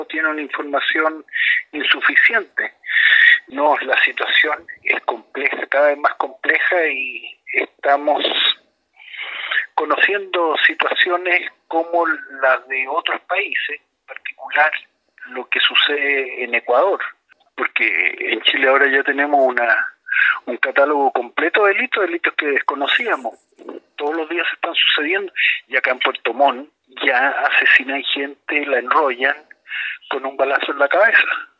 tiene una información insuficiente. No, la situación es compleja, cada vez más compleja, y estamos conociendo situaciones como las de otros países, en particular lo que sucede en Ecuador, porque en Chile ahora ya tenemos un catálogo completo de delitos que desconocíamos. Todos los días están sucediendo, y acá en Puerto Montt ya asesinan gente, la enrollan con un balazo en la cabeza.